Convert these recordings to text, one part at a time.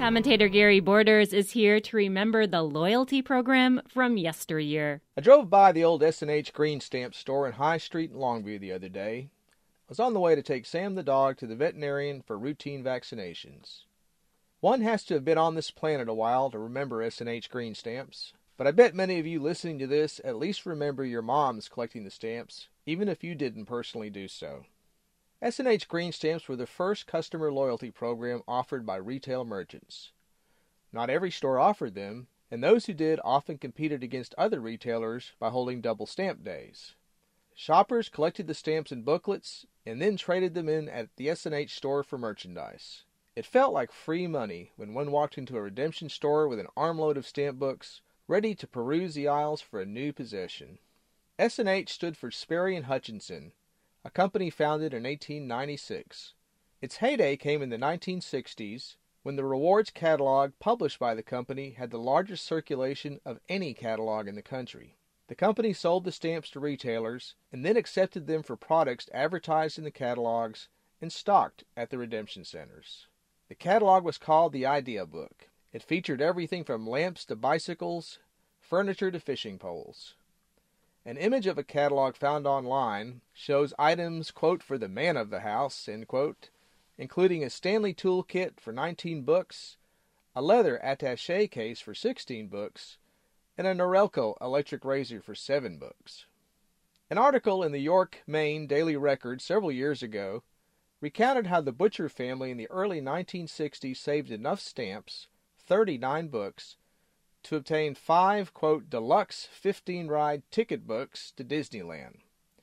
Commentator Gary Borders is here to remember the loyalty program from yesteryear. I drove by the old S&H Green Stamp store in High Street in Longview the other day. I was on the way to take Sam the dog to the veterinarian for routine vaccinations. One has to have been on this planet a while to remember S&H Green Stamps, but I bet many of you listening to this at least remember your moms collecting the stamps, even if you didn't personally do so. S&H Green Stamps were the first customer loyalty program offered by retail merchants. Not every store offered them, and those who did often competed against other retailers by holding double stamp days. Shoppers collected the stamps in booklets and then traded them in at the S&H store for merchandise. It felt like free money when one walked into a redemption store with an armload of stamp books, ready to peruse the aisles for a new possession. S&H stood for Sperry and Hutchinson, a company founded in 1896. Its heyday came in the 1960s, when the rewards catalog published by the company had the largest circulation of any catalog in the country. The company sold the stamps to retailers and then accepted them for products advertised in the catalogs and stocked at the redemption centers. The catalog was called the Idea Book. It featured everything from lamps to bicycles, furniture to fishing poles. An image of a catalog found online shows items, quote, for the man of the house, end quote, including a Stanley toolkit for 19 books, a leather attaché case for 16 books, and a Norelco electric razor for 7 books. An article in the York, Maine Daily Record several years ago recounted how the Butcher family in the early 1960s saved enough stamps, 39 books, to obtain 5, quote, deluxe 15-ride ticket books to Disneyland.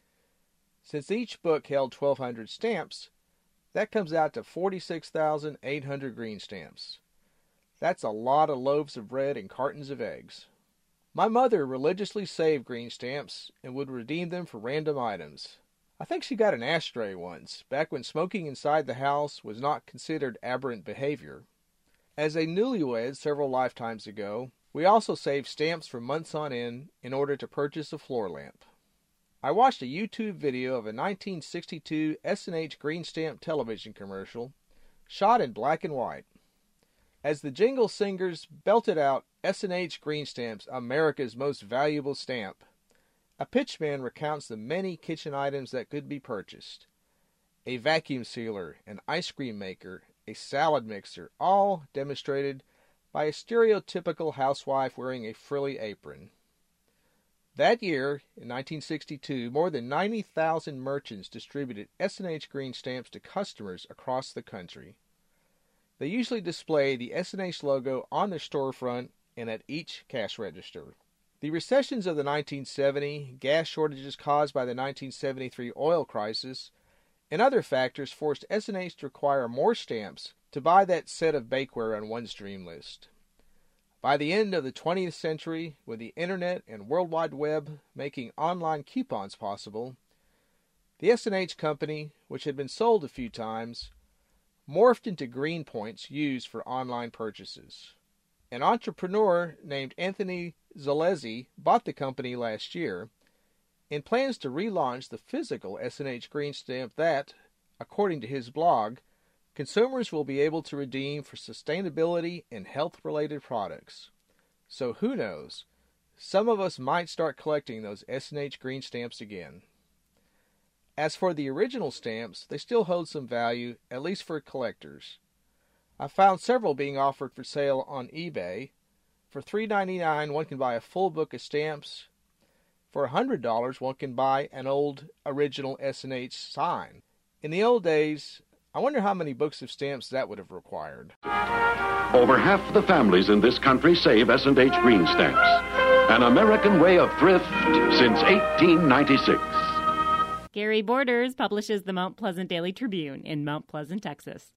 Since each book held 1,200 stamps, that comes out to 46,800 green stamps. That's a lot of loaves of bread and cartons of eggs. My mother religiously saved green stamps and would redeem them for random items. I think she got an ashtray once, back when smoking inside the house was not considered aberrant behavior. As a newlywed several lifetimes ago, we also saved stamps for months on end in order to purchase a floor lamp. I watched a YouTube video of a 1962 S&H Green Stamp television commercial, shot in black and white. As the jingle singers belted out S&H Green Stamps, America's most valuable stamp, a pitchman recounts the many kitchen items that could be purchased. A vacuum sealer, an ice cream maker, a salad mixer, all demonstrated by a stereotypical housewife wearing a frilly apron. That year, in 1962, more than 90,000 merchants distributed S&H Green Stamps to customers across the country. They usually display the S&H logo on their storefront and at each cash register. The recessions of the 1970, gas shortages caused by the 1973 oil crisis, and other factors forced S&H to require more stamps to buy that set of bakeware on one's dream list. By the end of the 20th century, with the Internet and World Wide Web making online coupons possible, the S&H company, which had been sold a few times, morphed into green points used for online purchases. An entrepreneur named Anthony Zalesi bought the company last year and plans to relaunch the physical S&H Green Stamp that, according to his blog, consumers will be able to redeem for sustainability and health-related products. So who knows? Some of us might start collecting those S&H Green Stamps again. As for the original stamps, they still hold some value, at least for collectors. I found several being offered for sale on eBay. For $3.99, one can buy a full book of stamps. For $100, one can buy an old original S&H sign. In the old days, I wonder how many books of stamps that would have required. Over half the families in this country save S&H Green Stamps, an American way of thrift since 1896. Gary Borders publishes the Mount Pleasant Daily Tribune in Mount Pleasant, Texas.